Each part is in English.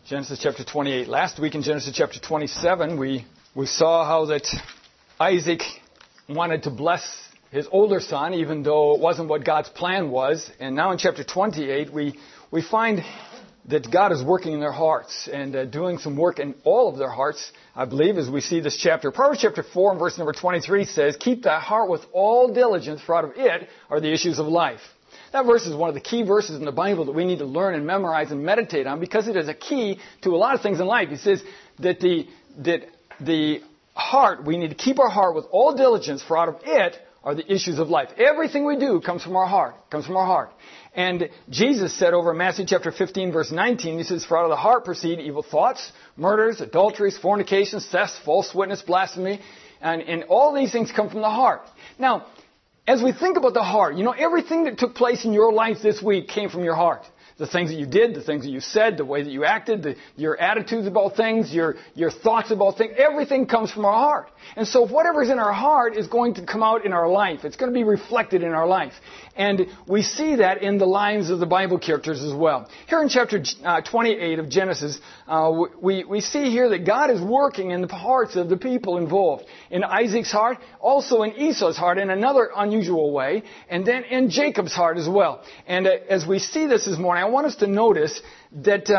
Genesis chapter 28. Last week in Genesis chapter 27, we saw how that Isaac wanted to bless his older son, even though it wasn't what God's plan was. And now in chapter 28, we find that God is working in their hearts and doing some work in all of their hearts, I believe, as we see this chapter. Proverbs chapter 4 and verse number 23 says, "Keep thy heart with all diligence, for out of it are the issues of life." That verse is one of the key verses in the Bible that we need to learn and memorize and meditate on because it is a key to a lot of things in life. He says that the heart, we need to keep our heart with all diligence, for out of it are the issues of life. Everything we do comes from our heart, And Jesus said over in Matthew chapter 15 verse 19, he says, "For out of the heart proceed evil thoughts, murders, adulteries, fornications, thefts, false witness, blasphemy, and all these things come from the heart." Now, as we think about the heart, everything that took place in your life this week came from your heart. The things that you did, the things that you said, the way that you acted, your attitudes about things, your thoughts about things, everything comes from our heart. And so whatever's in our heart is going to come out in our life. It's going to be reflected in our life. And we see that in the lives of the Bible characters as well. Here in chapter 28 of Genesis, we see here that God is working in the hearts of the people involved. In Isaac's heart, also in Esau's heart in another unusual way, and then in Jacob's heart as well. And as we see this morning, I want us to notice that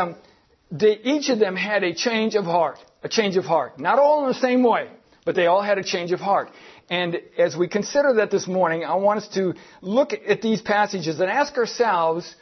each of them had a change of heart. A change of heart. Not all in the same way, but they all had a change of heart. And as we consider that this morning, I want us to look at these passages and ask ourselves,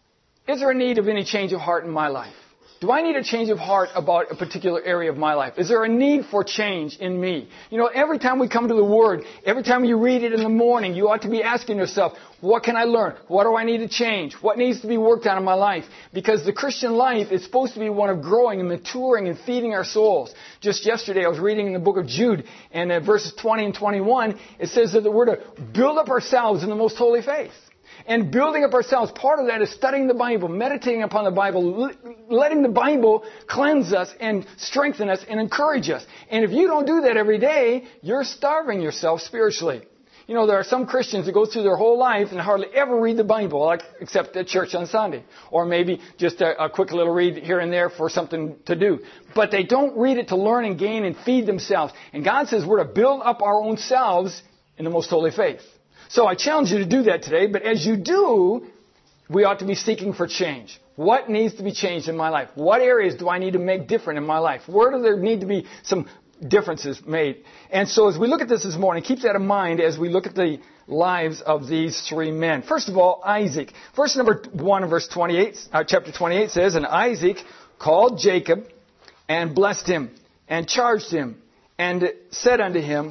is there a need of any change of heart in my life? Do I need a change of heart about a particular area of my life? Is there a need for change in me? Every time we come to the Word, every time you read it in the morning, you ought to be asking yourself, what can I learn? What do I need to change? What needs to be worked on in my life? Because the Christian life is supposed to be one of growing and maturing and feeding our souls. Just yesterday, I was reading in the book of Jude, and verses 20 and 21, it says that we're to build up ourselves in the most holy faith. And building up ourselves, part of that is studying the Bible, meditating upon the Bible, letting the Bible cleanse us and strengthen us and encourage us. And if you don't do that every day, you're starving yourself spiritually. There are some Christians that go through their whole life and hardly ever read the Bible, except at church on Sunday. Or maybe just a quick little read here and there for something to do. But they don't read it to learn and gain and feed themselves. And God says we're to build up our own selves in the most holy faith. So I challenge you to do that today, but as you do, we ought to be seeking for change. What needs to be changed in my life? What areas do I need to make different in my life? Where do there need to be some differences made? And so as we look at this morning, keep that in mind as we look at the lives of these three men. First of all, Isaac. Verse number 1 of verse 28, chapter 28 says, "And Isaac called Jacob and blessed him and charged him and said unto him,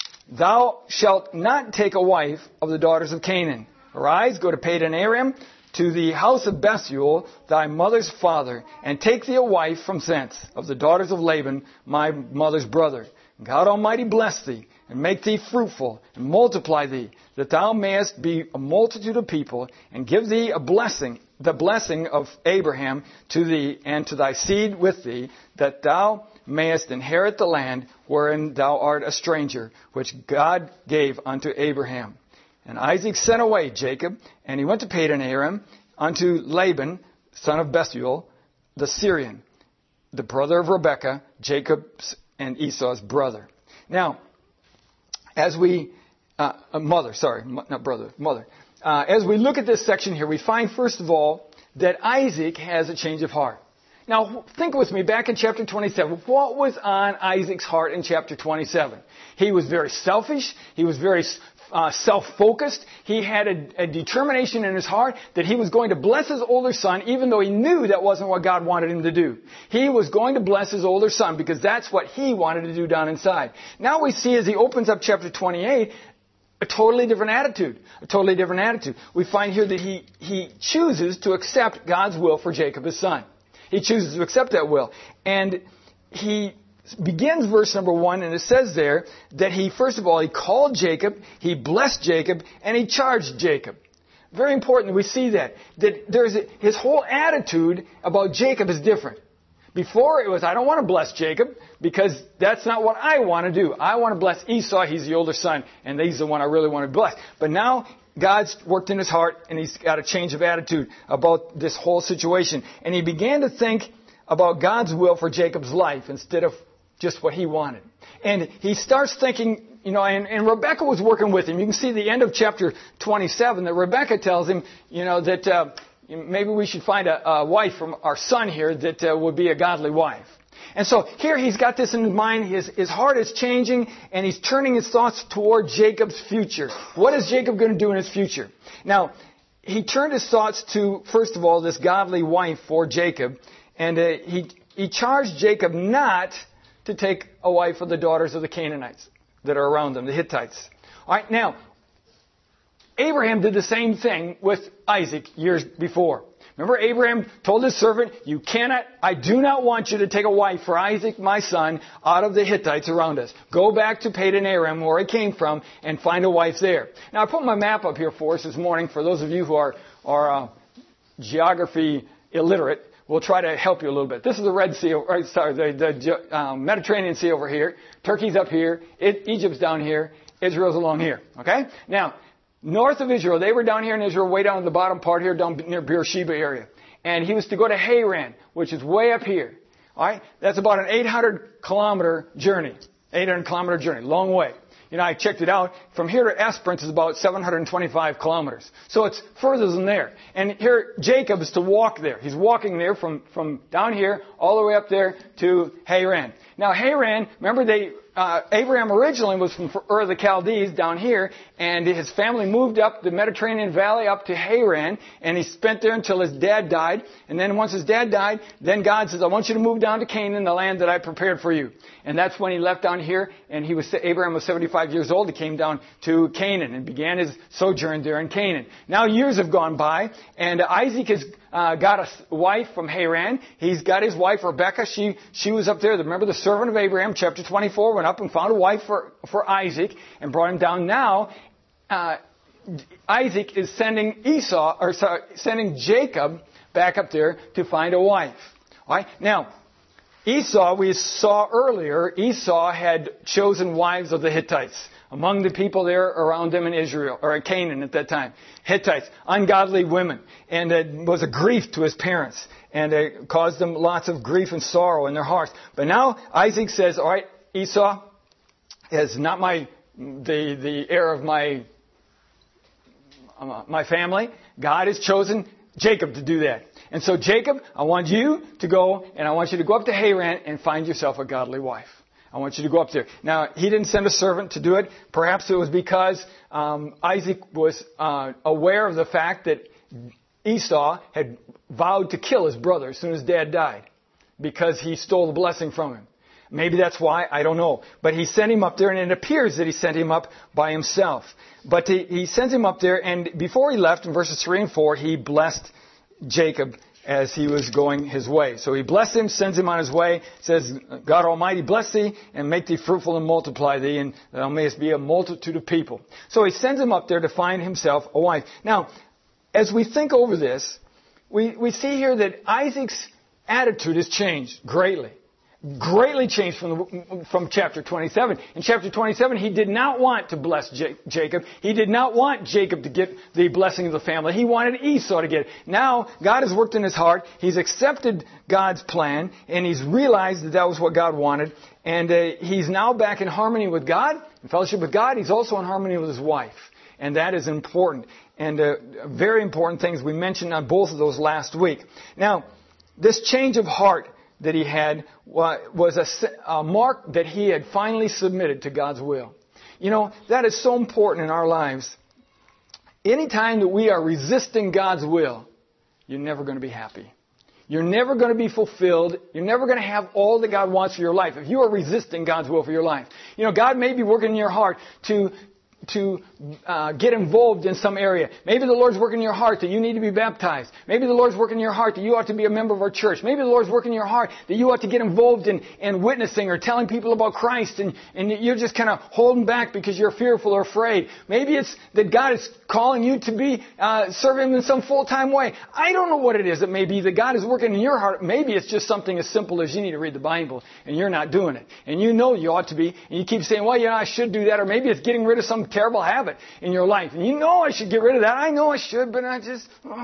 Thou shalt not take a wife of the daughters of Canaan. Arise, go to Padan Aram, to the house of Bethuel, thy mother's father, and take thee a wife from thence, of the daughters of Laban, my mother's brother. God Almighty bless thee, and make thee fruitful, and multiply thee, that thou mayest be a multitude of people, and give thee a blessing, the blessing of Abraham to thee, and to thy seed with thee, that thou mayest inherit the land wherein thou art a stranger, which God gave unto Abraham. And Isaac sent away Jacob, and he went to Padan Aram unto Laban, son of Bethuel, the Syrian, the brother of Rebekah, Jacob's and Esau's brother." Now, as we, mother. As we look at this section here, we find, first of all, that Isaac has a change of heart. Now, think with me back in chapter 27. What was on Isaac's heart in chapter 27? He was very selfish. He was very self-focused. He had a determination in his heart that he was going to bless his older son, even though he knew that wasn't what God wanted him to do. He was going to bless his older son because that's what he wanted to do down inside. Now we see as he opens up chapter 28, a totally different attitude. We find here that he chooses to accept God's will for Jacob, his son. He chooses to accept that will. And he begins verse number 1, and it says there that he called Jacob, he blessed Jacob, and he charged Jacob. Very important that we see that his whole attitude about Jacob is different. Before it was, I don't want to bless Jacob because that's not what I want to do. I want to bless Esau. He's the older son, and he's the one I really want to bless. But now God's worked in his heart, and he's got a change of attitude about this whole situation. And he began to think about God's will for Jacob's life instead of just what he wanted. And he starts thinking, and Rebekah was working with him. You can see the end of chapter 27 that Rebekah tells him, that maybe we should find a wife from our son here that would be a godly wife. And so here he's got this in his mind. His heart is changing, and he's turning his thoughts toward Jacob's future. What is Jacob going to do in his future? Now, he turned his thoughts to, first of all, this godly wife for Jacob. And he charged Jacob not to take a wife of the daughters of the Canaanites that are around them, the Hittites. All right, now, Abraham did the same thing with Isaac years before. Remember, Abraham told his servant, I do not want you to take a wife for Isaac, my son, out of the Hittites around us. Go back to Padan Aram, where I came from, and find a wife there. Now, I put my map up here for us this morning. For those of you who are geography illiterate, we'll try to help you a little bit. This is the Red Sea, the Mediterranean Sea over here. Turkey's up here. Egypt's down here. Israel's along here. Okay? Now, north of Israel, they were down here in Israel, way down in the bottom part here, down near Beersheba area. And he was to go to Haran, which is way up here. All right? That's about an 800-kilometer journey. 800-kilometer journey. Long way. I checked it out. From here to Esperance is about 725 kilometers. So it's further than there. And here, Jacob is to walk there. He's walking there from down here all the way up there to Haran. Now, Haran, remember Abraham originally was from Ur of the Chaldees down here, and his family moved up the Mediterranean Valley up to Haran, and he spent there until his dad died. And then once his dad died, then God says, I want you to move down to Canaan, the land that I prepared for you. And that's when he left down here, and Abraham was 75 years old. He came down to Canaan and began his sojourn there in Canaan. Now years have gone by, and Isaac has got a wife from Haran. He's got his wife Rebekah. She was up there. Remember the servant of Abraham, chapter 24, went up and found a wife for Isaac and brought him down. Now, Isaac is sending sending Jacob back up there to find a wife. All right? Now, Esau, we saw earlier, Esau had chosen wives of the Hittites. Among the people there around them in Israel, or in Canaan at that time. Hittites, ungodly women. And it was a grief to his parents. And it caused them lots of grief and sorrow in their hearts. But now Isaac says, all right, Esau is not the heir of my family. God has chosen Jacob to do that. And so Jacob, I want you to go, and I want you to go up to Haran and find yourself a godly wife. I want you to go up there. Now, he didn't send a servant to do it. Perhaps it was because Isaac was aware of the fact that Esau had vowed to kill his brother as soon as Dad died because he stole the blessing from him. Maybe that's why. I don't know. But he sent him up there, and it appears that he sent him up by himself. But he sends him up there, and before he left, in verses 3 and 4, he blessed Jacob as he was going his way. So he blessed him, sends him on his way, says, God Almighty bless thee, and make thee fruitful and multiply thee, and thou mayest be a multitude of people. So he sends him up there to find himself a wife. Now, as we think over this, we see here that Isaac's attitude has changed greatly. Greatly changed from chapter 27. In chapter 27, he did not want to bless Jacob. He did not want Jacob to get the blessing of the family. He wanted Esau to get it. Now, God has worked in his heart. He's accepted God's plan, and he's realized that was what God wanted. And he's now back in harmony with God, in fellowship with God. He's also in harmony with his wife. And that is important. And very important things we mentioned on both of those last week. Now, this change of heart that he had was a mark that he had finally submitted to God's will. That is so important in our lives. Anytime that we are resisting God's will, you're never going to be happy. You're never going to be fulfilled. You're never going to have all that God wants for your life if you are resisting God's will for your life. God may be working in your heart to get involved in some area. Maybe the Lord's working in your heart that you need to be baptized. Maybe the Lord's working in your heart that you ought to be a member of our church. Maybe the Lord's working in your heart that you ought to get involved in witnessing or telling people about Christ, and you're just kind of holding back because you're fearful or afraid. Maybe it's that God is calling you to be serving Him in some full-time way. I don't know what it is. It may be that God is working in your heart. Maybe it's just something as simple as you need to read the Bible and you're not doing it. And you know you ought to be, and you keep saying, well, I should do that. Or maybe it's getting rid of some terrible habit in your life. And you know I should get rid of that. I know I should, but I just,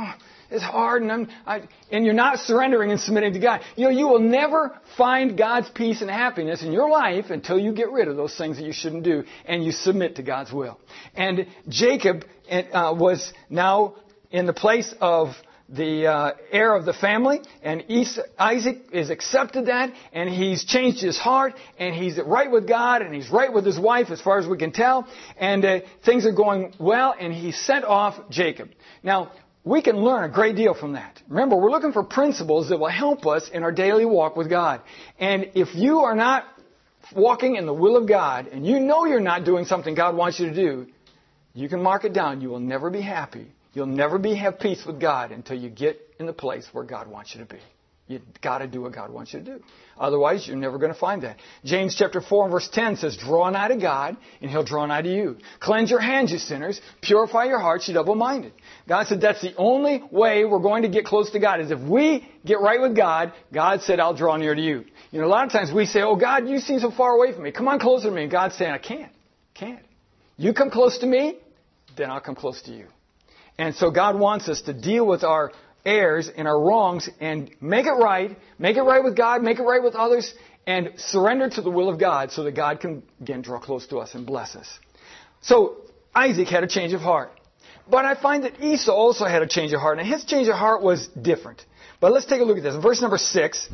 it's hard, and you're not surrendering and submitting to God. You will never find God's peace and happiness in your life until you get rid of those things that you shouldn't do and you submit to God's will. And Jacob was now in the place of the heir of the family, and Isaac has accepted that, and he's changed his heart, and he's right with God, and he's right with his wife as far as we can tell, and things are going well, and he sent off Jacob. Now, we can learn a great deal from that. Remember, we're looking for principles that will help us in our daily walk with God. And if you are not walking in the will of God, and you know you're not doing something God wants you to do, you can mark it down. You will never be happy. You'll never have peace with God until you get in the place where God wants you to be. You've got to do what God wants you to do. Otherwise, you're never going to find that. James chapter 4 and verse 10 says, draw nigh to God, and He'll draw nigh to you. Cleanse your hands, you sinners. Purify your hearts, you double-minded. God said that's the only way we're going to get close to God, is if we get right with God. God said, I'll draw near to you. A lot of times we say, oh, God, you seem so far away from me. Come on closer to me. And God's saying, I can't. You come close to me, then I'll come close to you. And so God wants us to deal with our errors and our wrongs and make it right with God, make it right with others, and surrender to the will of God so that God can, again, draw close to us and bless us. So Isaac had a change of heart. But I find that Esau also had a change of heart, and his change of heart was different. But let's take a look at this. In verse number 6,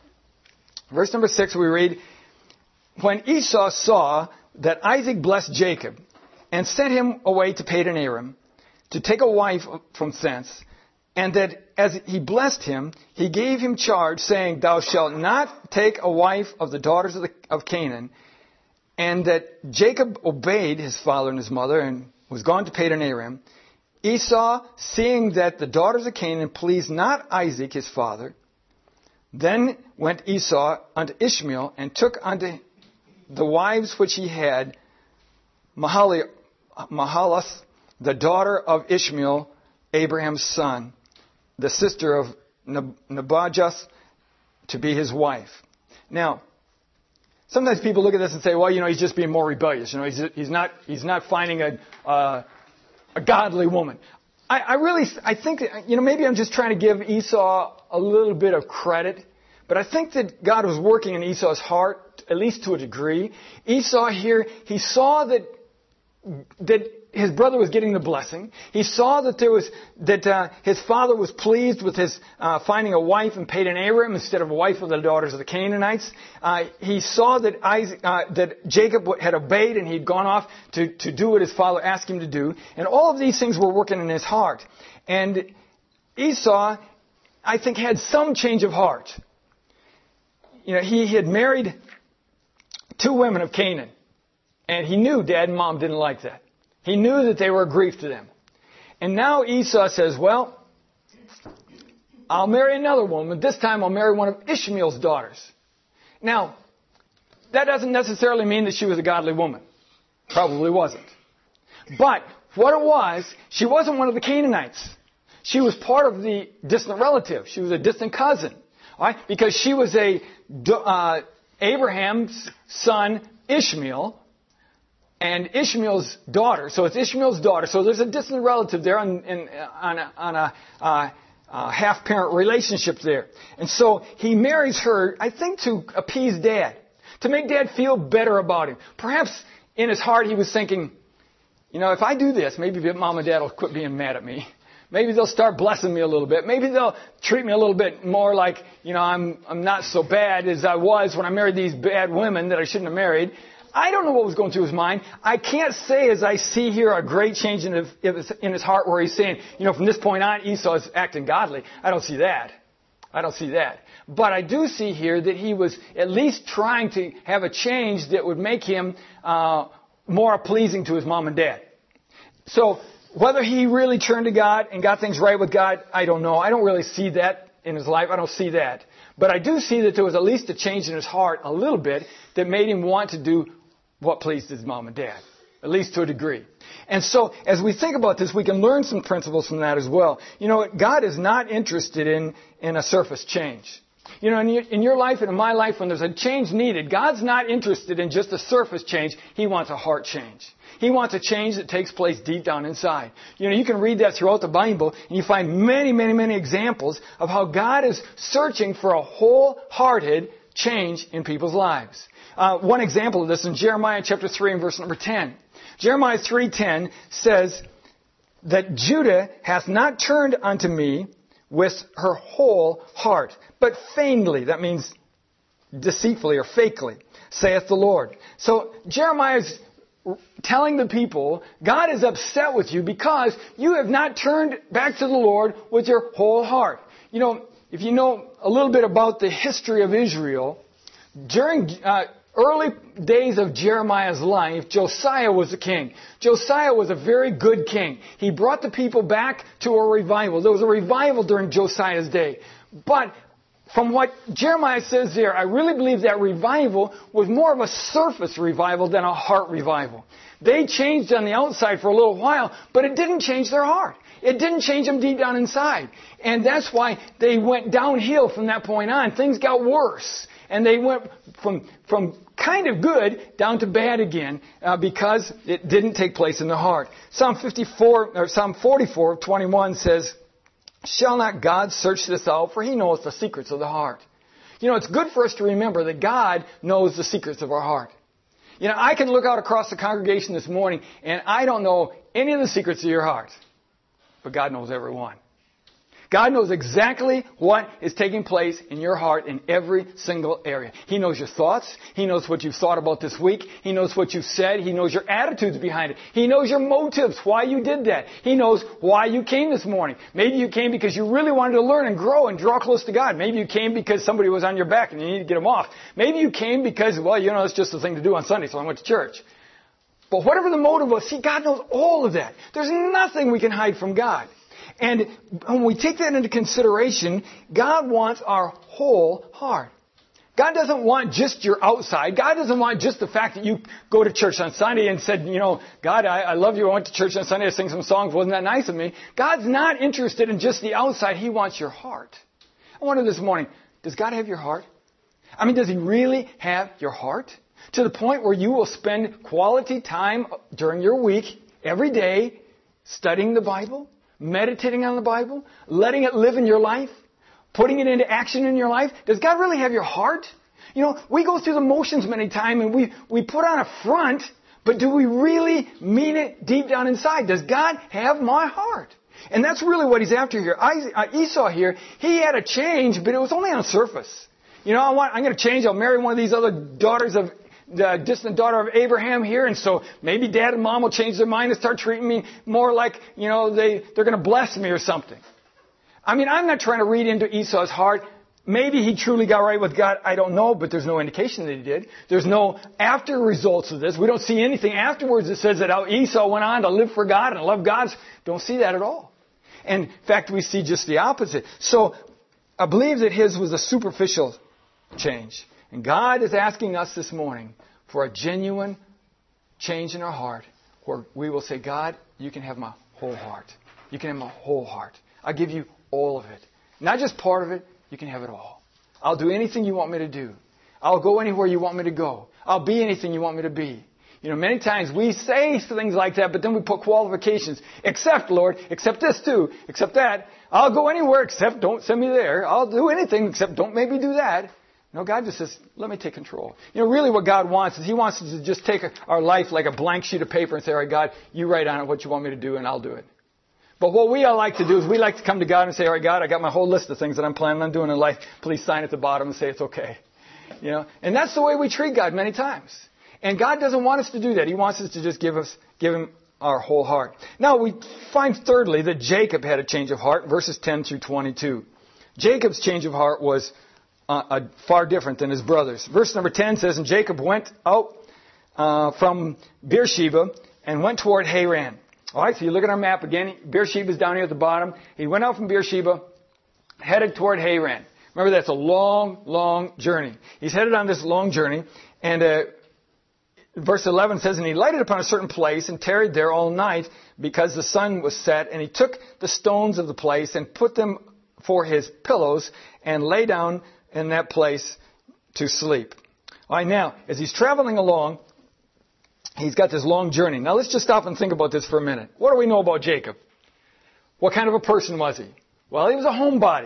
we read, when Esau saw that Isaac blessed Jacob and sent him away to Padan Aram, to take a wife from thence, and that as he blessed him, he gave him charge, saying, thou shalt not take a wife of the daughters of Canaan, and that Jacob obeyed his father and his mother, and was gone to Padan Aram. Esau, seeing that the daughters of Canaan pleased not Isaac his father, then went Esau unto Ishmael, and took unto the wives which he had, Mahalath, the daughter of Ishmael, Abraham's son, the sister of Nebajoth, to be his wife. Now, sometimes people look at this and say, well, he's just being more rebellious. He's not finding a godly woman. I think that, maybe I'm just trying to give Esau a little bit of credit, but I think that God was working in Esau's heart, at least to a degree. Esau here, he saw that his brother was getting the blessing. He saw that his father was pleased with his finding a wife in Padan Aram instead of a wife of the daughters of the Canaanites. He saw that that Jacob had obeyed, and he'd gone off to do what his father asked him to do. And all of these things were working in his heart. And Esau, I think, had some change of heart. He had married 2 women of Canaan, and he knew Dad and Mom didn't like that. He knew that they were a grief to them. And now Esau says, well, I'll marry another woman. This time I'll marry one of Ishmael's daughters. Now, that doesn't necessarily mean that she was a godly woman. Probably wasn't. But what it was, she wasn't one of the Canaanites. She was part of the distant relative. She was a distant cousin. All right? Because she was Abraham's son, Ishmael, and Ishmael's daughter. So it's Ishmael's daughter. So there's a distant relative there on a half-parent relationship there. And so he marries her, I think, to appease Dad, to make Dad feel better about him. Perhaps in his heart he was thinking, if I do this, maybe Mom and Dad will quit being mad at me. Maybe they'll start blessing me a little bit. Maybe they'll treat me a little bit more like, I'm not so bad as I was when I married these bad women that I shouldn't have married. I don't know what was going through his mind. I can't say, as I see here, a great change in his heart where he's saying, from this point on, Esau is acting godly. I don't see that. But I do see here that he was at least trying to have a change that would make him more pleasing to his mom and dad. So whether he really turned to God and got things right with God, I don't know. I don't really see that in his life. I don't see that. But I do see that there was at least a change in his heart a little bit that made him want to do what pleased his mom and dad, at least to a degree. And so as we think about this, we can learn some principles from that as well. God is not interested in a surface change. You know, in your life and in my life, when there's a change needed, God's not interested in just a surface change. He wants a heart change. He wants a change that takes place deep down inside. You know, you can read that throughout the Bible, and you find many, many, many examples of how God is searching for a wholehearted change in people's lives. One example of this in Jeremiah chapter 3 and verse number 10. Jeremiah 3:10 says that Judah hath not turned unto me with her whole heart, but feignedly, that means deceitfully or fakely, saith the Lord. So Jeremiah is telling the people, God is upset with you because you have not turned back to the Lord with your whole heart. You know, if you know a little bit about the history of Israel, during early days of Jeremiah's life, Josiah was the king. Josiah was a very good king. He brought the people back to a revival. There was a revival during Josiah's day. But from what Jeremiah says there, I really believe that revival was more of a surface revival than a heart revival. They changed on the outside for a little while, but it didn't change their heart. It didn't change them deep down inside. And that's why they went downhill from that point on. Things got worse. And they went from kind of good down to bad again because it didn't take place in the heart. Psalm 44:21 says, shall not God search this out? For he knows the secrets of the heart. You know, it's good for us to remember that God knows the secrets of our heart. You know, I can look out across the congregation this morning and I don't know any of the secrets of your heart. But God knows every one. God knows exactly what is taking place in your heart in every single area. He knows your thoughts. He knows what you've thought about this week. He knows what you've said. He knows your attitudes behind it. He knows your motives, why you did that. He knows why you came this morning. Maybe you came because you really wanted to learn and grow and draw close to God. Maybe you came because somebody was on your back and you needed to get them off. Maybe you came because, well, you know, it's just the thing to do on Sunday, so I went to church. But whatever the motive was, see, God knows all of that. There's nothing we can hide from God. And when we take that into consideration, God wants our whole heart. God doesn't want just your outside. God doesn't want just the fact that you go to church on Sunday and said, you know, God, I love you. I went to church on Sunday. I sang some songs. Wasn't that nice of me? God's not interested in just the outside. He wants your heart. I wonder this morning, does God have your heart? I mean, does He really have your heart? To the point where you will spend quality time during your week, every day, studying the Bible, meditating on the Bible, letting it live in your life, putting it into action in your life? Does God really have your heart? You know, we go through the motions many times and we put on a front, but do we really mean it deep down inside? Does God have my heart? And that's really what He's after here. Esau here, he had a change, but it was only on the surface. You know, I'm going to change. I'll marry one of these other daughters of the distant daughter of Abraham here, and so maybe Dad and Mom will change their mind and start treating me more like, you know, they're going to bless me or something. I mean, I'm not trying to read into Esau's heart. Maybe he truly got right with God. I don't know, but there's no indication that he did. There's no after results of this. We don't see anything afterwards that says that Esau went on to live for God and love God. Don't see that at all. And in fact, we see just the opposite. So I believe that his was a superficial change. And God is asking us this morning for a genuine change in our heart where we will say, God, you can have my whole heart. You can have my whole heart. I'll give you all of it. Not just part of it. You can have it all. I'll do anything you want me to do. I'll go anywhere you want me to go. I'll be anything you want me to be. You know, many times we say things like that, but then we put qualifications. Except, Lord, except this too, except that. I'll go anywhere except don't send me there. I'll do anything except don't maybe do that. No, God just says, let me take control. You know, really what God wants is He wants us to just take our life like a blank sheet of paper and say, all right, God, you write on it what you want me to do and I'll do it. But what we all like to do is we like to come to God and say, all right, God, I got my whole list of things that I'm planning on doing in life. Please sign at the bottom and say it's okay. You know, and that's the way we treat God many times. And God doesn't want us to do that. He wants us to just give Him our whole heart. Now, we find thirdly that Jacob had a change of heart, verses 10 through 22. Jacob's change of heart was far different than his brothers. Verse number 10 says, and Jacob went out from Beersheba and went toward Haran. All right, so you look at our map again. Beersheba's down here at the bottom. He went out from Beersheba, headed toward Haran. Remember, that's a long, long journey. He's headed on this long journey. And verse 11 says, and he lighted upon a certain place and tarried there all night because the sun was set. And he took the stones of the place and put them for his pillows and lay down in that place to sleep. All right, now, as he's traveling along, he's got this long journey. Now, let's just stop and think about this for a minute. What do we know about Jacob? What kind of a person was he? Well, he was a homebody.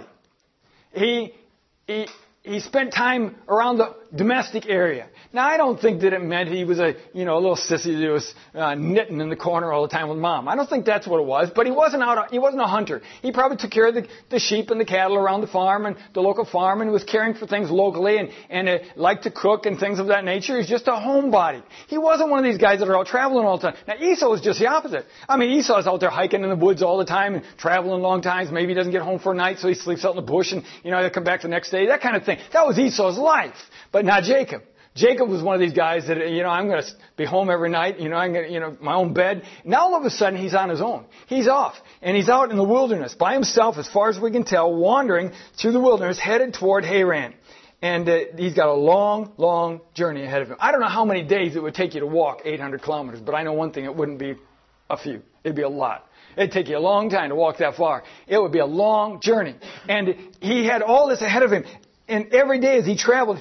He spent time around the domestic area. Now, I don't think that it meant he was a little sissy that was knitting in the corner all the time with mom. I don't think that's what it was. But he wasn't a hunter. He probably took care of the sheep and the cattle around the farm and the local farm and was caring for things locally and liked to cook and things of that nature. He's just a homebody. He wasn't one of these guys that are out traveling all the time. Now, Esau was just the opposite. I mean, Esau's out there hiking in the woods all the time and traveling long times. Maybe he doesn't get home for a night, so he sleeps out in the bush and, he'll come back the next day. That kind of thing. That was Esau's life. But not Jacob. Jacob was one of these guys that, I'm going to be home every night, I'm going to, my own bed. Now all of a sudden he's on his own. He's off. And he's out in the wilderness by himself, as far as we can tell, wandering through the wilderness, headed toward Haran. And he's got a long, long journey ahead of him. I don't know how many days it would take you to walk 800 kilometers, but I know one thing, it wouldn't be a few. It'd be a lot. It'd take you a long time to walk that far. It would be a long journey. And he had all this ahead of him. And every day as he traveled,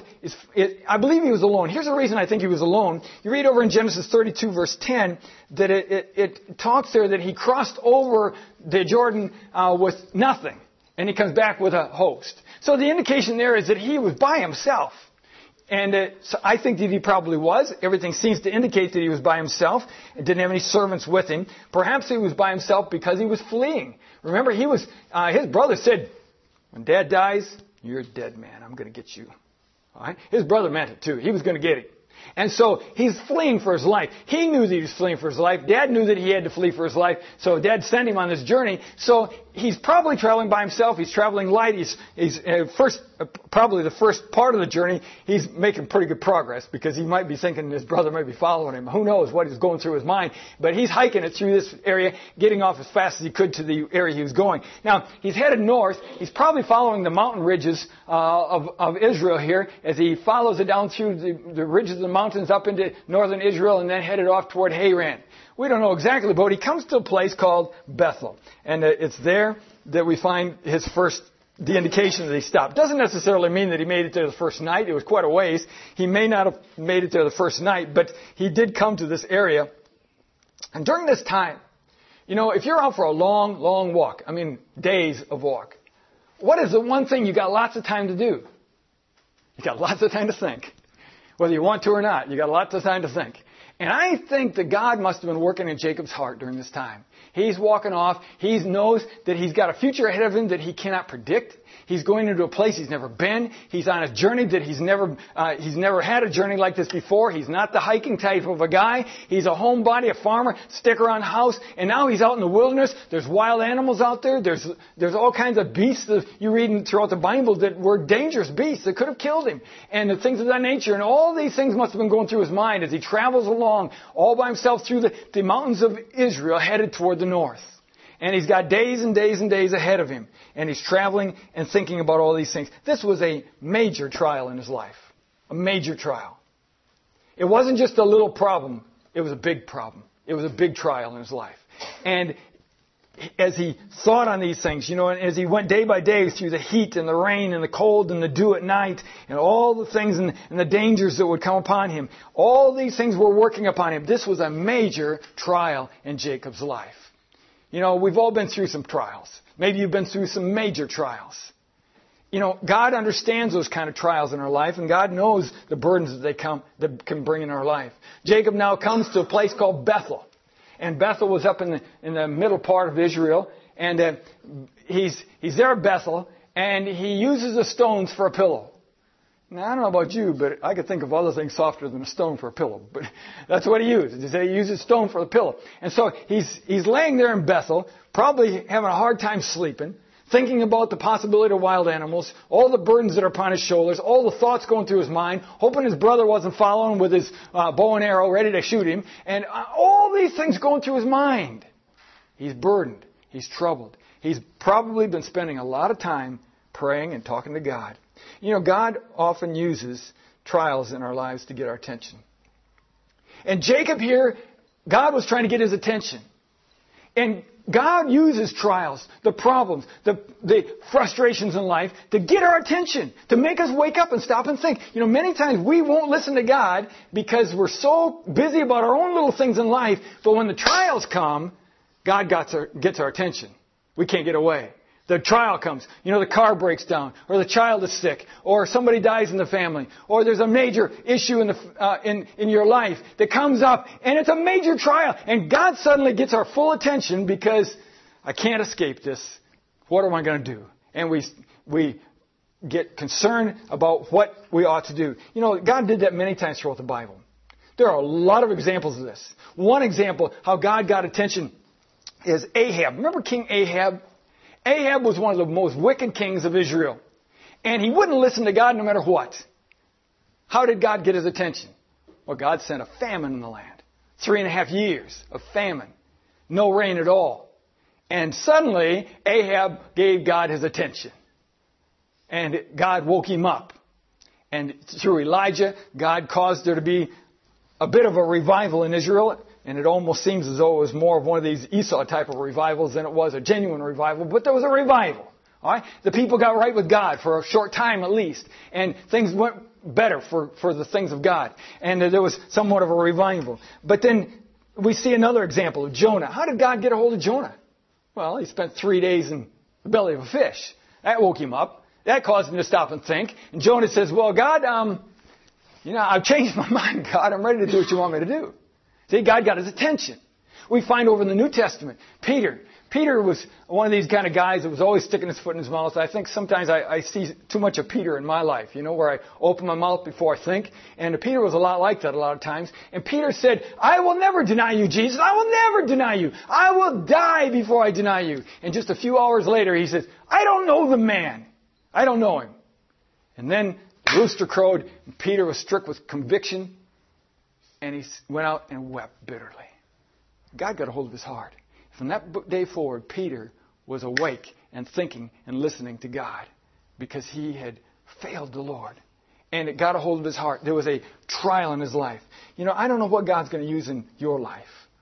I believe he was alone. Here's the reason I think he was alone. You read over in Genesis 32, verse 10, that it talks there that he crossed over the Jordan with nothing. And he comes back with a host. So the indication there is that he was by himself. And so I think that he probably was. Everything seems to indicate that he was by himself and didn't have any servants with him. Perhaps he was by himself because he was fleeing. Remember, his brother said, when Dad dies, you're a dead man. I'm going to get you. All right? His brother meant it too. He was going to get him. And so he's fleeing for his life. He knew that he was fleeing for his life. Dad knew that he had to flee for his life. So Dad sent him on this journey. So he's probably traveling by himself. He's traveling light. He's probably the first part of the journey, he's making pretty good progress because he might be thinking his brother might be following him. Who knows what is going through his mind. But he's hiking it through this area, getting off as fast as he could to the area he was going. Now, he's headed north. He's probably following the mountain ridges of Israel here as he follows it down through the ridges of the mountains up into northern Israel and then headed off toward Haran. We don't know exactly, but he comes to a place called Bethel. And it's there that we find the indication that he stopped. Doesn't necessarily mean that he made it there the first night. It was quite a ways. He may not have made it there the first night, but he did come to this area. And during this time, if you're out for a long, long walk, days of walk, what is the one thing you got lots of time to do? You got lots of time to think. Whether you want to or not, you got lots of time to think. And I think that God must have been working in Jacob's heart during this time. He's walking off. He knows that he's got a future ahead of him that he cannot predict. He's going into a place he's never been. He's on a journey that he's never had a journey like this before. He's not the hiking type of a guy. He's a homebody, a farmer, stick around house. And now he's out in the wilderness. There's wild animals out there. There's all kinds of beasts that you read throughout the Bible that were dangerous beasts that could have killed him. And the things of that nature. And all these things must have been going through his mind as he travels along all by himself through the mountains of Israel headed toward the north. And he's got days and days and days ahead of him. And he's traveling and thinking about all these things. This was a major trial in his life. A major trial. It wasn't just a little problem. It was a big problem. It was a big trial in his life. And as he thought on these things, and as he went day by day through the heat and the rain and the cold and the dew at night and all the things and the dangers that would come upon him, all these things were working upon him. This was a major trial in Jacob's life. We've all been through some trials. Maybe you've been through some major trials. God understands those kind of trials in our life, and God knows the burdens that can bring in our life. Jacob now comes to a place called Bethel. And Bethel was up in the middle part of Israel. And he's there at Bethel, and he uses the stones for a pillow. Now, I don't know about you, but I could think of other things softer than a stone for a pillow. But that's what he used. He uses stone for the pillow. And so he's laying there in Bethel, probably having a hard time sleeping, thinking about the possibility of wild animals, all the burdens that are upon his shoulders, all the thoughts going through his mind, hoping his brother wasn't following with his bow and arrow ready to shoot him, and all these things going through his mind. He's burdened. He's troubled. He's probably been spending a lot of time praying and talking to God. God often uses trials in our lives to get our attention. And Jacob here, God was trying to get his attention. And God uses trials, the problems, the frustrations in life to get our attention, to make us wake up and stop and think. Many times we won't listen to God because we're so busy about our own little things in life, but when the trials come, God gets our attention. We can't get away. The trial comes. The car breaks down, or the child is sick, or somebody dies in the family, or there's a major issue in your life that comes up, and it's a major trial, and God suddenly gets our full attention because I can't escape this. What am I going to do? And we get concerned about what we ought to do. God did that many times throughout the Bible. There are a lot of examples of this. One example how God got attention is Ahab. Remember King Ahab? Ahab was one of the most wicked kings of Israel. And he wouldn't listen to God no matter what. How did God get his attention? Well, God sent a famine in the land. 3.5 years of famine. No rain at all. And suddenly, Ahab gave God his attention. And God woke him up. And through Elijah, God caused there to be a bit of a revival in Israel. And it almost seems as though it was more of one of these Esau type of revivals than it was a genuine revival. But there was a revival. All right? The people got right with God for a short time at least. And things went better for the things of God. And there was somewhat of a revival. But then we see another example of Jonah. How did God get a hold of Jonah? Well, he spent 3 days in the belly of a fish. That woke him up. That caused him to stop and think. And Jonah says, well, God, I've changed my mind, God. I'm ready to do what you want me to do. See, God got his attention. We find over in the New Testament, Peter. Peter was one of these kind of guys that was always sticking his foot in his mouth. I think sometimes I see too much of Peter in my life, where I open my mouth before I think. And Peter was a lot like that a lot of times. And Peter said, I will never deny you, Jesus. I will never deny you. I will die before I deny you. And just a few hours later, he says, I don't know the man. I don't know him. And then the rooster crowed, and Peter was struck with conviction. And he went out and wept bitterly. God got a hold of his heart. From that day forward, Peter was awake and thinking and listening to God because he had failed the Lord. And it got a hold of his heart. There was a trial in his life. I don't know what God's going to use in your life.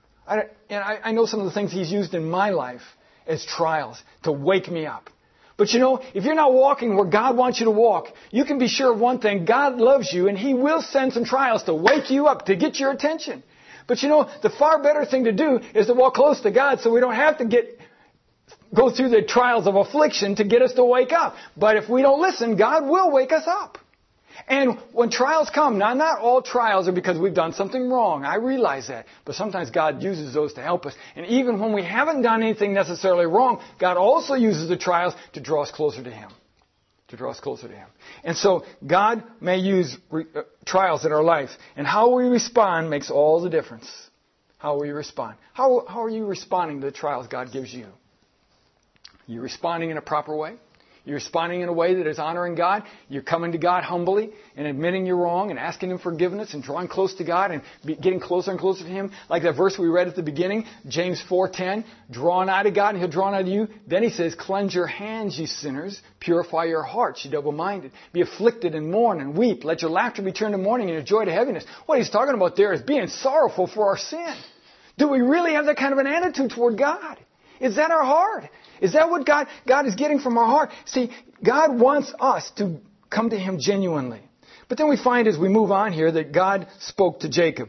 I know some of the things he's used in my life as trials to wake me up. But if you're not walking where God wants you to walk, you can be sure of one thing. God loves you, and he will send some trials to wake you up, to get your attention. But the far better thing to do is to walk close to God so we don't have to go through the trials of affliction to get us to wake up. But if we don't listen, God will wake us up. And when trials come, now not all trials are because we've done something wrong. I realize that. But sometimes God uses those to help us. And even when we haven't done anything necessarily wrong, God also uses the trials to draw us closer to him. To draw us closer to him. And so God may use trials in our life. And how we respond makes all the difference. How we respond. How are you responding to the trials God gives you? Are you responding in a proper way? You're responding in a way that is honoring God. You're coming to God humbly and admitting you're wrong and asking him forgiveness and drawing close to God and getting closer and closer to him. Like that verse we read at the beginning, James 4:10, draw nigh to God and he'll draw nigh to you. Then he says, cleanse your hands, ye sinners. Purify your hearts, ye double-minded. Be afflicted and mourn and weep. Let your laughter be turned to mourning and your joy to heaviness. What he's talking about there is being sorrowful for our sin. Do we really have that kind of an attitude toward God? Is that our heart? Is that what God is getting from our heart? See, God wants us to come to him genuinely. But then we find as we move on here that God spoke to Jacob.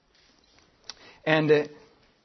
And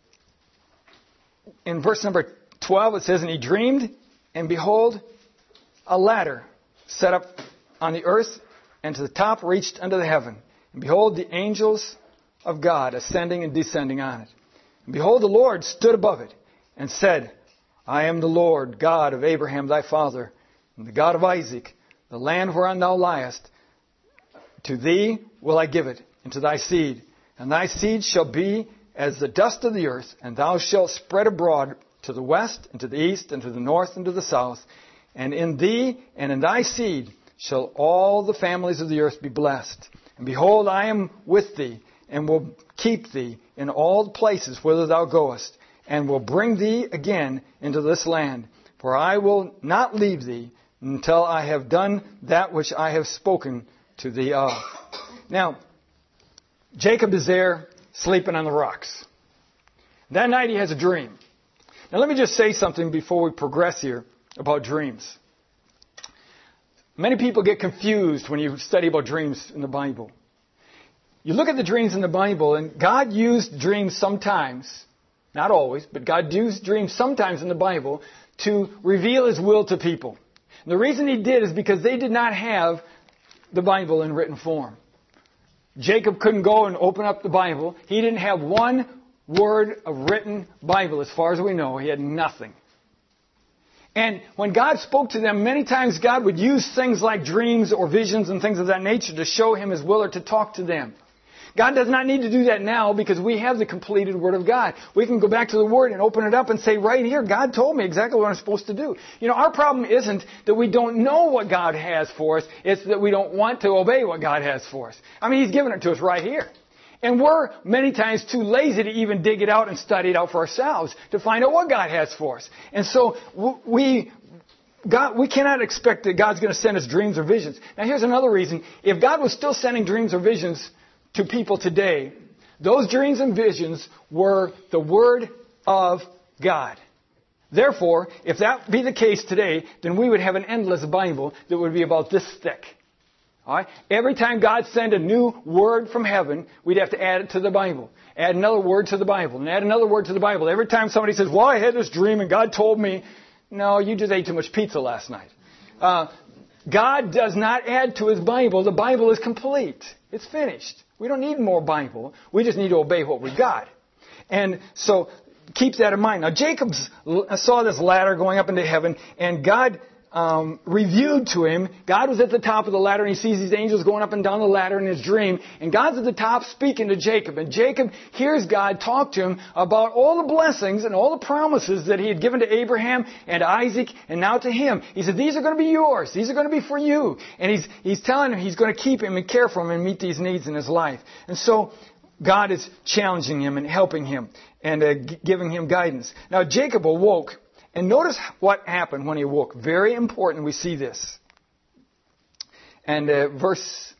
in verse number 12 it says, and he dreamed, and behold, a ladder set up on the earth, and to the top reached unto the heaven. And behold, the angels of God ascending and descending on it. And behold, the Lord stood above it, and said, I am the Lord, God of Abraham thy father, and the God of Isaac. The land whereon thou liest, to thee will I give it, and to thy seed. And thy seed shall be as the dust of the earth, and thou shalt spread abroad to the west, and to the east, and to the north, and to the south. And in thee and in thy seed shall all the families of the earth be blessed. And behold, I am with thee, and will keep thee in all the places whither thou goest, and will bring thee again into this land. For I will not leave thee until I have done that which I have spoken to thee of. Now, Jacob is there sleeping on the rocks. That night he has a dream. Now let me just say something before we progress here about dreams. Many people get confused when you study about dreams in the Bible. You look at the dreams in the Bible, and God used dreams sometimes, not always, but God used dreams sometimes in the Bible to reveal His will to people. And the reason He did is because they did not have the Bible in written form. Jacob couldn't go and open up the Bible. He didn't have one word of written Bible. As far as we know, he had nothing. And when God spoke to them, many times God would use things like dreams or visions and things of that nature to show Him His will or to talk to them. God does not need to do that now because we have the completed Word of God. We can go back to the Word and open it up and say, right here, God told me exactly what I'm supposed to do. You know, our problem isn't that we don't know what God has for us. It's that we don't want to obey what God has for us. I mean, He's given it to us right here. And we're many times too lazy to even dig it out and study it out for ourselves to find out what God has for us. And so we cannot expect that God's going to send us dreams or visions. Now here's another reason. If God was still sending dreams or visions to people today, those dreams and visions were the Word of God. Therefore, if that be the case today, then we would have an endless Bible that would be about this thick. All right? Every time God sent a new word from heaven, we'd have to add it to the Bible. Add another word to the Bible, and add another word to the Bible. Every time somebody says, well, I had this dream and God told me, no, you just ate too much pizza last night. God does not add to His Bible. The Bible is complete. It's finished. We don't need more Bible. We just need to obey what we've got. And so keep that in mind. Now Jacob saw this ladder going up into heaven, and God reviewed to him. God was at the top of the ladder, and he sees these angels going up and down the ladder in his dream. And God's at the top speaking to Jacob. And Jacob hears God talk to him about all the blessings and all the promises that He had given to Abraham and Isaac and now to him. He said, these are going to be yours. These are going to be for you. And he's telling him He's going to keep him and care for him and meet these needs in his life. And so God is challenging him and helping him and giving him guidance. Now Jacob awoke. And notice what happened when he awoke. Very important we see this. And verse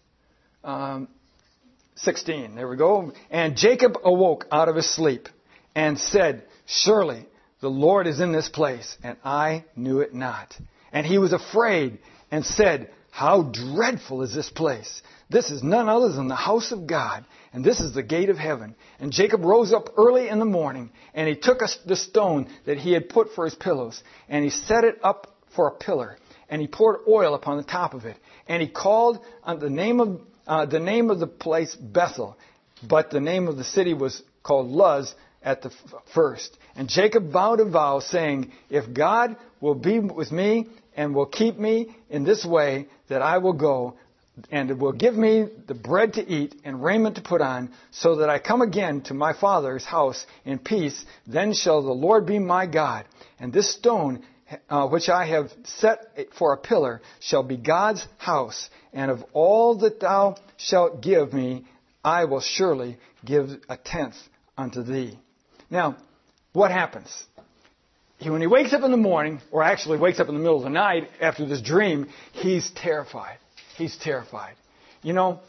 16, there we go. And Jacob awoke out of his sleep and said, surely the Lord is in this place, and I knew it not. And he was afraid and said, how dreadful is this place? This is none other than the house of God, and this is the gate of heaven. And Jacob rose up early in the morning, and he took the stone that he had put for his pillows, and he set it up for a pillar, and he poured oil upon the top of it. And he called on the name of the place Bethel, but the name of the city was called Luz at the first. And Jacob vowed a vow, saying, if God will be with me and will keep me in this way, that I will go, and will give me the bread to eat and raiment to put on, so that I come again to my father's house in peace, then shall the Lord be my God. And this stone which I have set for a pillar shall be God's house. And of all that thou shalt give me, I will surely give a tenth unto thee. Now, what happens? When he wakes up in the morning, or actually wakes up in the middle of the night after this dream, he's terrified. He's terrified. You know,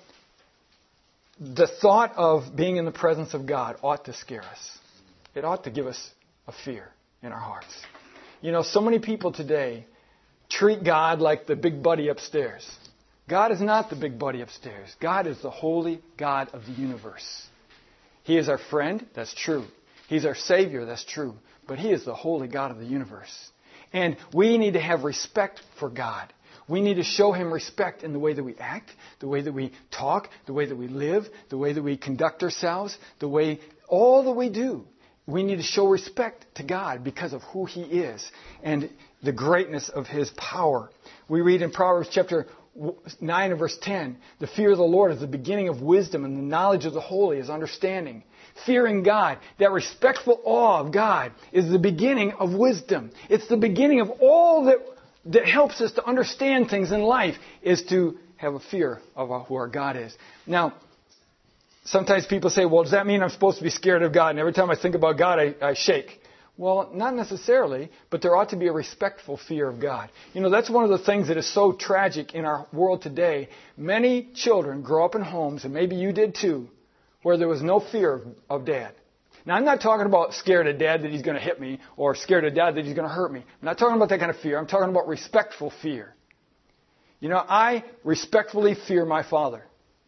the thought of being in the presence of God ought to scare us. It ought to give us a fear in our hearts. You know, so many people today treat God like the big buddy upstairs. God is not the big buddy upstairs. God is the holy God of the universe. He is our friend, that's true. He's our Savior, that's true. But He is the holy God of the universe. And we need to have respect for God. We need to show Him respect in the way that we act, the way that we talk, the way that we live, the way that we conduct ourselves, all that we do. We need to show respect to God because of who He is and the greatness of His power. We read in Proverbs chapter 9 and verse 10, the fear of the Lord is the beginning of wisdom, and the knowledge of the holy is understanding. Fearing God, that respectful awe of God, is the beginning of wisdom. It's the beginning of all that helps us to understand things in life, is to have a fear of who our God is. Now, sometimes people say, well, does that mean I'm supposed to be scared of God? And every time I think about God, I shake. Well, not necessarily, but there ought to be a respectful fear of God. You know, that's one of the things that is so tragic in our world today. Many children grow up in homes, and maybe you did too, where there was no fear of Dad. Now, I'm not talking about scared of Dad that he's going to hit me or scared of Dad that he's going to hurt me. I'm not talking about that kind of fear. I'm talking about respectful fear. You know, I respectfully fear my father.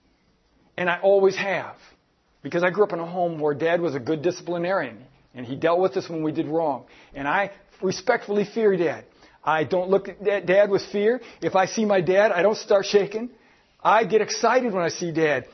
And I always have. Because I grew up in a home where Dad was a good disciplinarian. And he dealt with us when we did wrong. And I respectfully fear Dad. I don't look at Dad with fear. If I see my dad, I don't start shaking. I get excited when I see Dad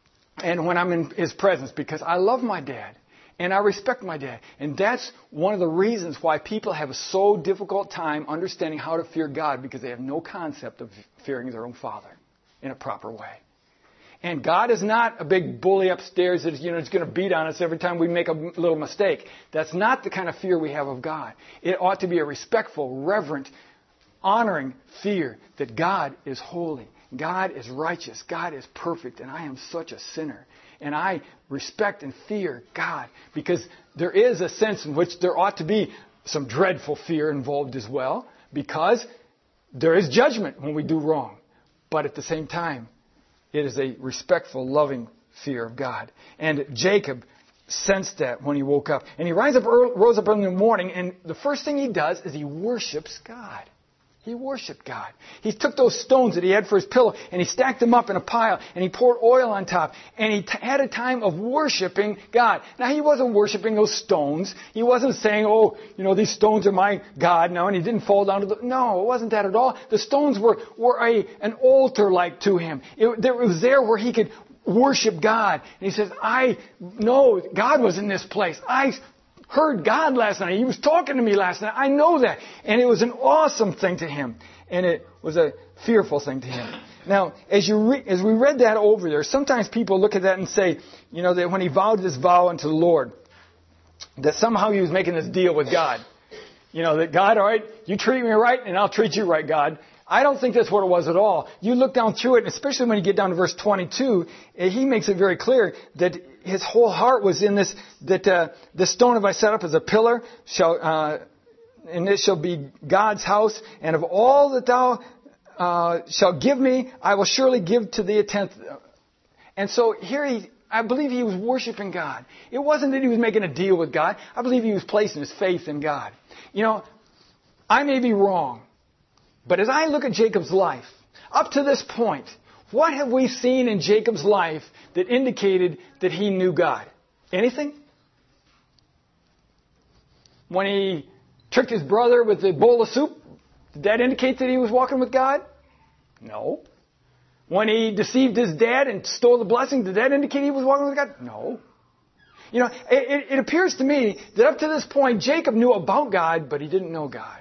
and when I'm in his presence because I love my dad and I respect my dad. And that's one of the reasons why people have a so difficult time understanding how to fear God, because they have no concept of fearing their own father in a proper way. And God is not a big bully upstairs that is going to beat on us every time we make a little mistake. That's not the kind of fear we have of God. It ought to be a respectful, reverent, honoring fear that God is holy. God is righteous. God is perfect. And I am such a sinner. And I respect and fear God, because there is a sense in which there ought to be some dreadful fear involved as well, because there is judgment when we do wrong. But at the same time, it is a respectful, loving fear of God. And Jacob sensed that when he woke up. And he rose up early in the morning, and the first thing he does is he worships God. He worshiped God. He took those stones that he had for his pillow, and he stacked them up in a pile, and he poured oil on top, and he had a time of worshiping God. Now, he wasn't worshiping those stones. He wasn't saying, these stones are my God now, and he didn't fall down to the... No, it wasn't that at all. The stones were an altar-like to him. It was there where he could worship God. And he says, I know God was in this place. I heard God last night. He was talking to me last night. I know that. And it was an awesome thing to him. And it was a fearful thing to him. Now, as we read that over there, sometimes people look at that and say, that when he vowed this vow unto the Lord, that somehow he was making this deal with God. That God, all right, you treat me right and I'll treat you right, God. I don't think that's what it was at all. You look down through it, and especially when you get down to verse 22, he makes it very clear that his whole heart was in this, that the stone have I set up as a pillar, and it shall be God's house, and of all that thou shalt give me, I will surely give to thee a tenth. And so here I believe he was worshiping God. It wasn't that he was making a deal with God. I believe he was placing his faith in God. I may be wrong, but as I look at Jacob's life, up to this point, what have we seen in Jacob's life that indicated that he knew God? Anything? When he tricked his brother with the bowl of soup, did that indicate that he was walking with God? No. When he deceived his dad and stole the blessing, did that indicate he was walking with God? No. It appears to me that up to this point, Jacob knew about God, but he didn't know God.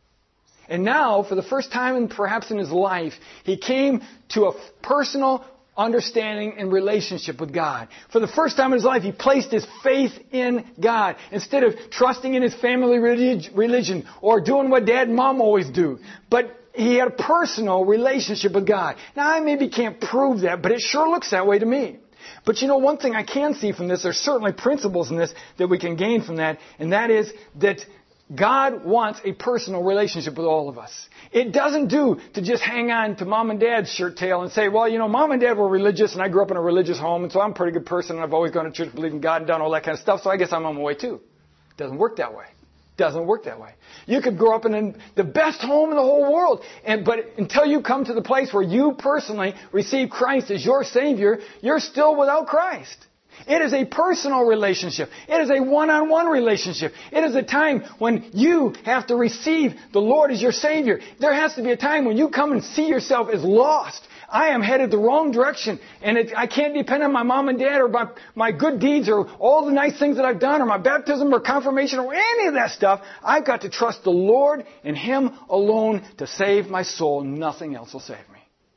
And now, for the first time perhaps in his life, he came to a personal understanding and relationship with God. For the first time in his life, he placed his faith in God instead of trusting in his family religion or doing what Dad and Mom always do. But he had a personal relationship with God. Now, I maybe can't prove that, but it sure looks that way to me. But one thing I can see from this, there's certainly principles in this that we can gain from that, and that is that God wants a personal relationship with all of us. It doesn't do to just hang on to Mom and Dad's shirt tail and say, Mom and Dad were religious and I grew up in a religious home and so I'm a pretty good person and I've always gone to church, believed in God and done all that kind of stuff, so I guess I'm on my way too. It doesn't work that way. Doesn't work that way. You could grow up in the best home in the whole world, but until you come to the place where you personally receive Christ as your Savior, you're still without Christ. It is a personal relationship. It is a one-on-one relationship. It is a time when you have to receive the Lord as your Savior. There has to be a time when you come and see yourself as lost. I am headed the wrong direction, and I can't depend on my mom and dad or my good deeds or all the nice things that I've done or my baptism or confirmation or any of that stuff. I've got to trust the Lord and Him alone to save my soul. Nothing else will save me.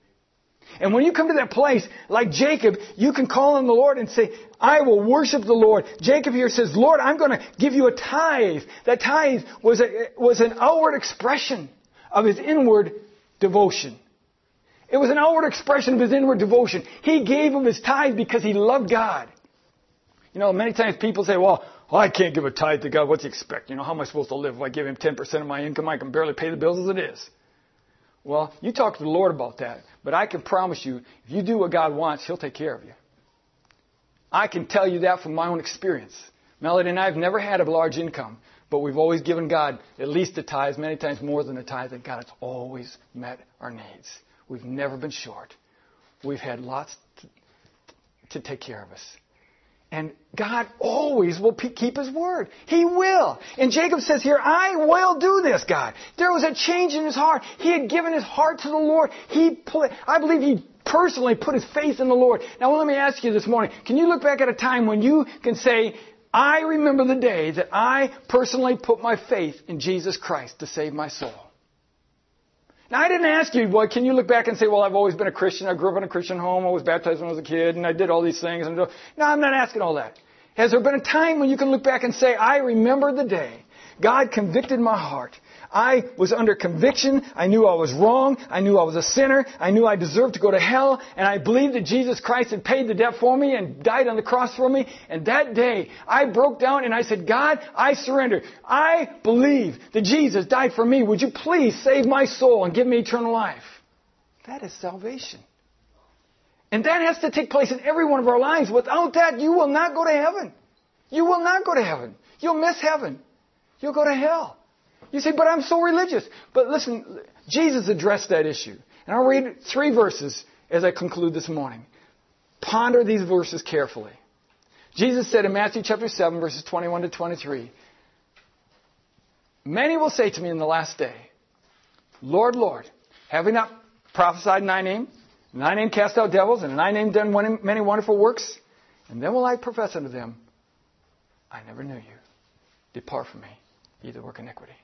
And when you come to that place, like Jacob, you can call on the Lord and say, I will worship the Lord. Jacob here says, Lord, I'm going to give you a tithe. That tithe was an outward expression of his inward devotion. It was an outward expression of his inward devotion. He gave him his tithe because he loved God. Many times people say, well, I can't give a tithe to God. What's he expect? How am I supposed to live? If I give him 10% of my income, I can barely pay the bills as it is. Well, you talk to the Lord about that. But I can promise you, if you do what God wants, He'll take care of you. I can tell you that from my own experience. Melody and I have never had a large income, but we've always given God at least a tithe, many times more than a tithe, and God has always met our needs. We've never been short. We've had lots to take care of us. And God always will keep His word. He will. And Jacob says here, I will do this, God. There was a change in his heart. He had given his heart to the Lord. I believe he personally put his faith in the Lord. Now let me ask you this morning, can you look back at a time when you can say, I remember the day that I personally put my faith in Jesus Christ to save my soul? Now, I didn't ask you, well, can you look back and say, well, I've always been a Christian. I grew up in a Christian home. I was baptized when I was a kid, and I did all these things. No, I'm not asking all that. Has there been a time when you can look back and say, I remember the day God convicted my heart. I was under conviction. I knew I was wrong. I knew I was a sinner. I knew I deserved to go to hell. And I believed that Jesus Christ had paid the debt for me and died on the cross for me. And that day, I broke down and I said, God, I surrender. I believe that Jesus died for me. Would you please save my soul and give me eternal life? That is salvation. And that has to take place in every one of our lives. Without that, you will not go to heaven. You will not go to heaven. You'll miss heaven. You'll go to hell. You say, but I'm so religious. But listen, Jesus addressed that issue. And I'll read 3 verses as I conclude this morning. Ponder these verses carefully. Jesus said in Matthew chapter 7, verses 21 to 23, many will say to me in the last day, Lord, Lord, have we not prophesied in thy name? In thy name cast out devils, and in thy name done many wonderful works? And then will I profess unto them, I never knew you. Depart from me, ye that work iniquity.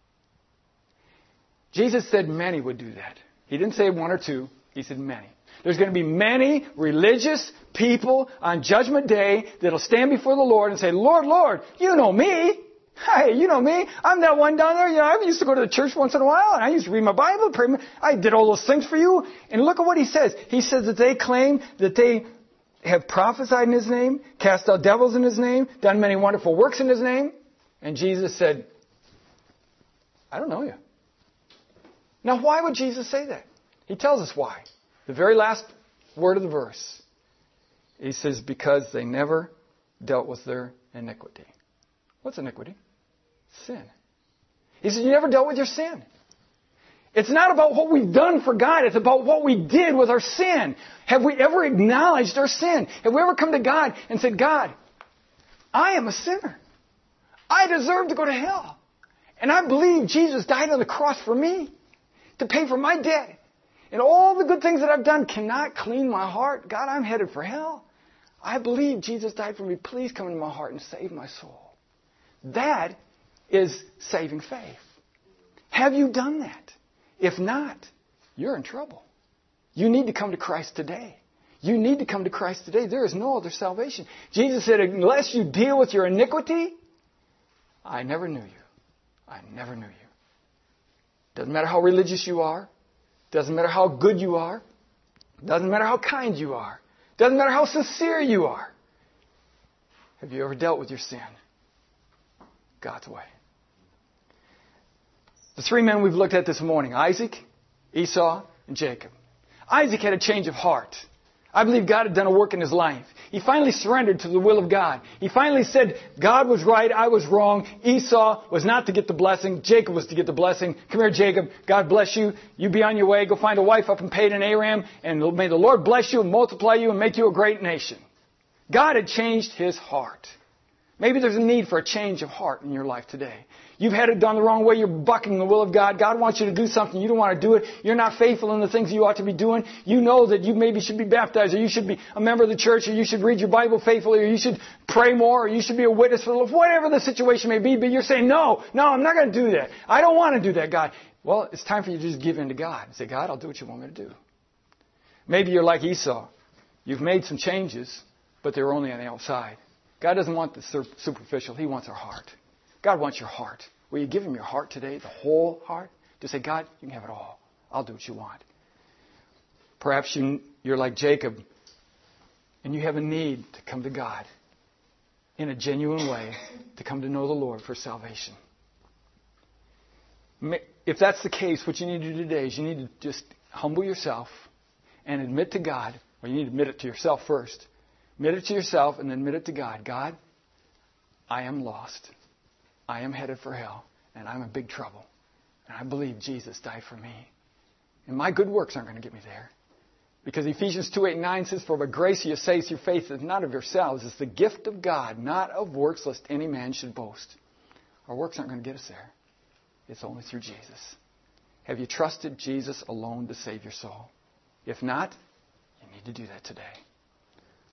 Jesus said many would do that. He didn't say 1 or 2. He said many. There's going to be many religious people on Judgment Day that'll stand before the Lord and say, Lord, Lord, you know me. Hey, you know me. I'm that one down there. You know, I used to go to the church once in a while, and I used to read my Bible. Pray. I did all those things for you. And look at what he says. He says that they claim that they have prophesied in his name, cast out devils in his name, done many wonderful works in his name. And Jesus said, I don't know you. Now, why would Jesus say that? He tells us why. The very last word of the verse. He says, because they never dealt with their iniquity. What's iniquity? Sin. He says, you never dealt with your sin. It's not about what we've done for God. It's about what we did with our sin. Have we ever acknowledged our sin? Have we ever come to God and said, God, I am a sinner. I deserve to go to hell. And I believe Jesus died on the cross for me to pay for my debt. And all the good things that I've done cannot clean my heart. God, I'm headed for hell. I believe Jesus died for me. Please come into my heart and save my soul. That is saving faith. Have you done that? If not, you're in trouble. You need to come to Christ today. You need to come to Christ today. There is no other salvation. Jesus said, unless you deal with your iniquity, I never knew you. I never knew you. Doesn't matter how religious you are. Doesn't matter how good you are. Doesn't matter how kind you are. Doesn't matter how sincere you are. Have you ever dealt with your sin God's way? The 3 men we've looked at this morning, Isaac, Esau, and Jacob. Isaac had a change of heart. I believe God had done a work in his life. He finally surrendered to the will of God. He finally said, God was right, I was wrong. Esau was not to get the blessing. Jacob was to get the blessing. Come here, Jacob. God bless you. You be on your way. Go find a wife up in Padan Aram, and may the Lord bless you and multiply you and make you a great nation. God had changed his heart. Maybe there's a need for a change of heart in your life today. You've had it done the wrong way. You're bucking the will of God. God wants you to do something. You don't want to do it. You're not faithful in the things you ought to be doing. You know that you maybe should be baptized, or you should be a member of the church, or you should read your Bible faithfully, or you should pray more, or you should be a witness for the Lord, whatever the situation may be. But you're saying, no, I'm not going to do that. I don't want to do that, God. Well, it's time for you to just give in to God and say, God, I'll do what you want me to do. Maybe you're like Esau. You've made some changes, but they're only on the outside. God doesn't want the superficial. He wants our heart. God wants your heart. Will you give him your heart today, the whole heart? To say, God, you can have it all. I'll do what you want. Perhaps you're like Jacob, and you have a need to come to God in a genuine way, to come to know the Lord for salvation. If that's the case, what you need to do today is you need to just humble yourself and admit to God, or you need to admit it to yourself first. Admit it to yourself and then admit it to God. God, I am lost. I am headed for hell. And I'm in big trouble. And I believe Jesus died for me. And my good works aren't going to get me there. Because Ephesians 2:8-9 says, for by grace you are saved through faith, it's not of yourselves. It's the gift of God, not of works, lest any man should boast. Our works aren't going to get us there. It's only through Jesus. Have you trusted Jesus alone to save your soul? If not, you need to do that today.